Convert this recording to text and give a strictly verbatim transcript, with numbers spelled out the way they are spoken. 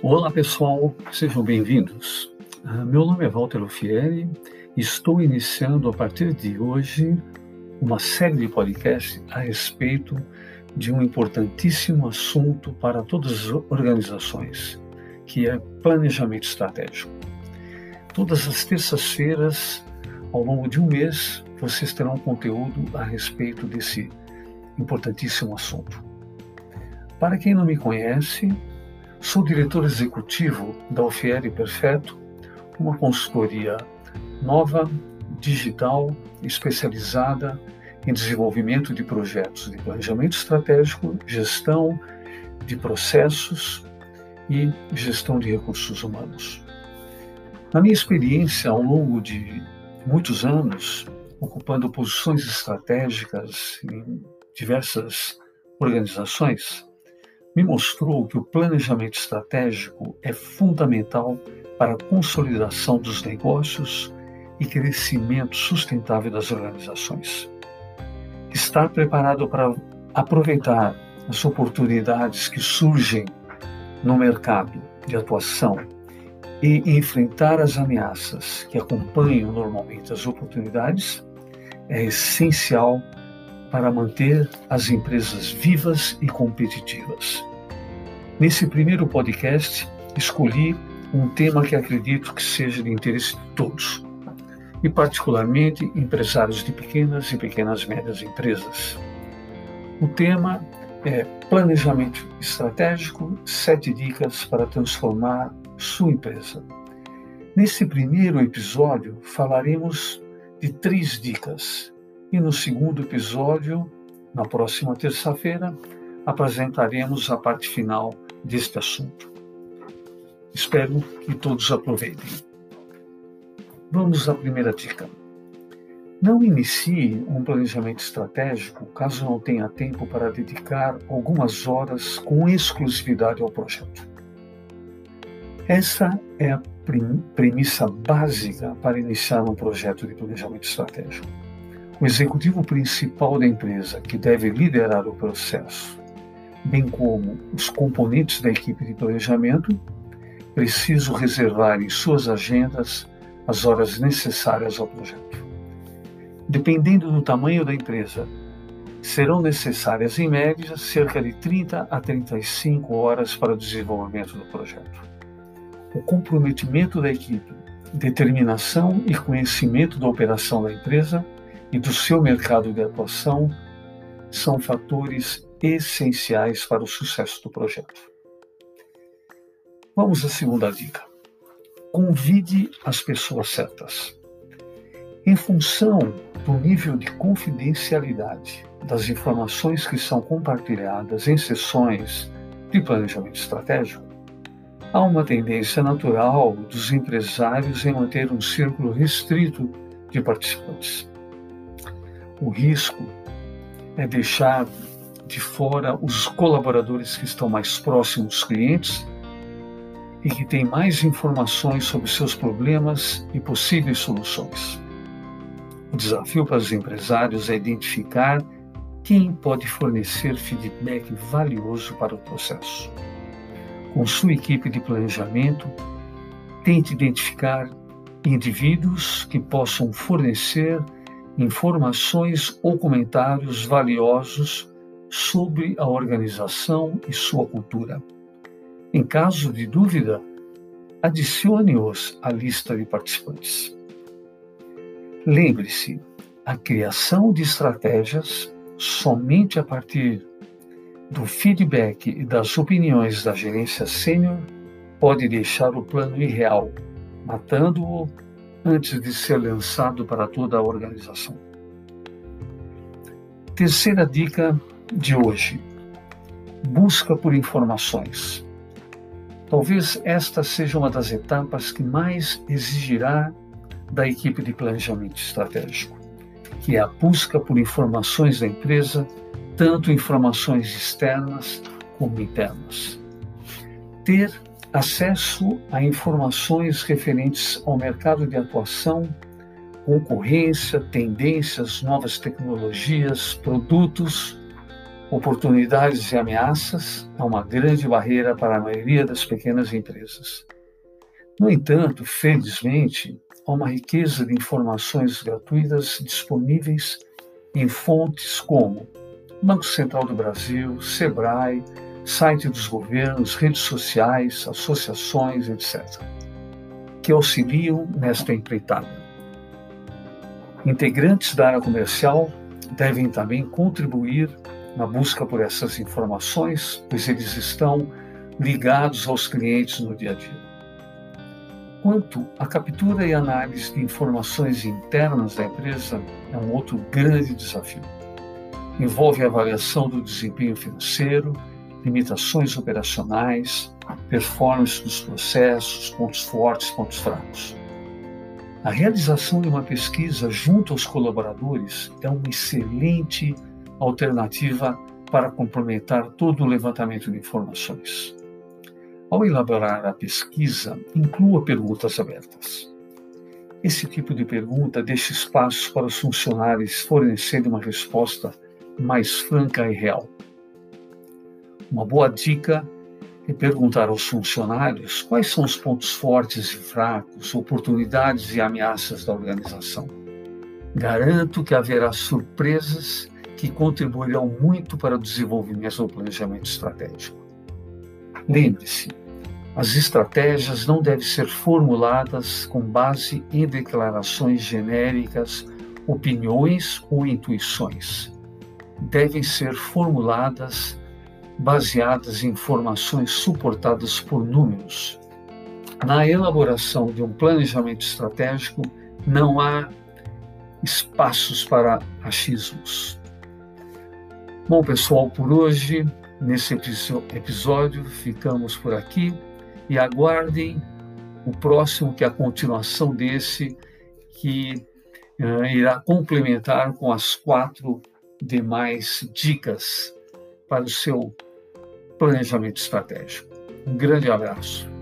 Olá pessoal, sejam bem-vindos. Ah, Meu nome é Walter Lufieri e estou iniciando a partir de hoje uma série de podcasts a respeito de um importantíssimo assunto para todas as organizações, que é planejamento estratégico. Todas as terças-feiras, ao longo de um mês, vocês terão conteúdo a respeito desse importantíssimo assunto. Para quem não me conhece, sou diretor executivo da Alfieri Perfeto, uma consultoria nova, digital, especializada em desenvolvimento de projetos de planejamento estratégico, gestão de processos e gestão de recursos humanos. Na minha experiência, ao longo de muitos anos, ocupando posições estratégicas em diversas organizações, me mostrou que o planejamento estratégico é fundamental para a consolidação dos negócios e crescimento sustentável das organizações. Estar preparado para aproveitar as oportunidades que surgem no mercado de atuação e enfrentar as ameaças que acompanham normalmente as oportunidades é essencial para manter as empresas vivas e competitivas. Nesse primeiro podcast, escolhi um tema que acredito que seja de interesse de todos, e particularmente empresários de pequenas e pequenas médias empresas. O tema é Planejamento Estratégico, sete dicas para transformar sua empresa. Nesse primeiro episódio, falaremos de três dicas. E no segundo episódio, na próxima terça-feira, apresentaremos a parte final deste assunto. Espero que todos aproveitem. Vamos à primeira dica. Não inicie um planejamento estratégico caso não tenha tempo para dedicar algumas horas com exclusividade ao projeto. Essa é a premissa básica para iniciar um projeto de planejamento estratégico. O executivo principal da empresa, que deve liderar o processo, bem como os componentes da equipe de planejamento, precisam reservar em suas agendas as horas necessárias ao projeto. Dependendo do tamanho da empresa, serão necessárias, em média, cerca de trinta a trinta e cinco horas para o desenvolvimento do projeto. O comprometimento da equipe, determinação e conhecimento da operação da empresa e do seu mercado de atuação são fatores essenciais para o sucesso do projeto. Vamos à segunda dica. Convide as pessoas certas. Em função do nível de confidencialidade das informações que são compartilhadas em sessões de planejamento estratégico, há uma tendência natural dos empresários em manter um círculo restrito de participantes. O risco é deixar de fora os colaboradores que estão mais próximos dos clientes e que têm mais informações sobre seus problemas e possíveis soluções. O desafio para os empresários é identificar quem pode fornecer feedback valioso para o processo. Com sua equipe de planejamento, tente identificar indivíduos que possam fornecer informações ou comentários valiosos sobre a organização e sua cultura. Em caso de dúvida, adicione-os à lista de participantes. Lembre-se, a criação de estratégias somente a partir do feedback e das opiniões da gerência sênior pode deixar o plano irreal, matando-o antes de ser lançado para toda a organização. Terceira dica de hoje: busca por informações. Talvez esta seja uma das etapas que mais exigirá da equipe de planejamento estratégico, que é a busca por informações da empresa, tanto informações externas como internas. Ter acesso a informações referentes ao mercado de atuação, concorrência, tendências, novas tecnologias, produtos, Oportunidades e ameaças é uma grande barreira para a maioria das pequenas empresas. No entanto, felizmente, há uma riqueza de informações gratuitas disponíveis em fontes como Banco Central do Brasil, Sebrae, site dos governos, redes sociais, associações, etcétera, que auxiliam nesta empreitada. Integrantes da área comercial devem também contribuir na busca por essas informações, pois eles estão ligados aos clientes no dia a dia. Quanto à captura e análise de informações internas da empresa, é um outro grande desafio. Envolve a avaliação do desempenho financeiro, limitações operacionais, performance dos processos, pontos fortes, pontos fracos. A realização de uma pesquisa junto aos colaboradores é uma excelente alternativa para complementar todo o levantamento de informações. Ao elaborar a pesquisa, inclua perguntas abertas. Esse tipo de pergunta deixa espaço para os funcionários fornecerem uma resposta mais franca e real. Uma boa dica é perguntar aos funcionários quais são os pontos fortes e fracos, oportunidades e ameaças da organização. Garanto que haverá surpresas que contribuirão muito para o desenvolvimento do planejamento estratégico. Lembre-se, as estratégias não devem ser formuladas com base em declarações genéricas, opiniões ou intuições. Devem ser formuladas baseadas em informações suportadas por números. Na elaboração de um planejamento estratégico, não há espaços para achismos. Bom, pessoal, por hoje, nesse episódio, ficamos por aqui e aguardem o próximo, que é a continuação desse, que uh, irá complementar com as quatro demais dicas para o seu planejamento estratégico. Um grande abraço.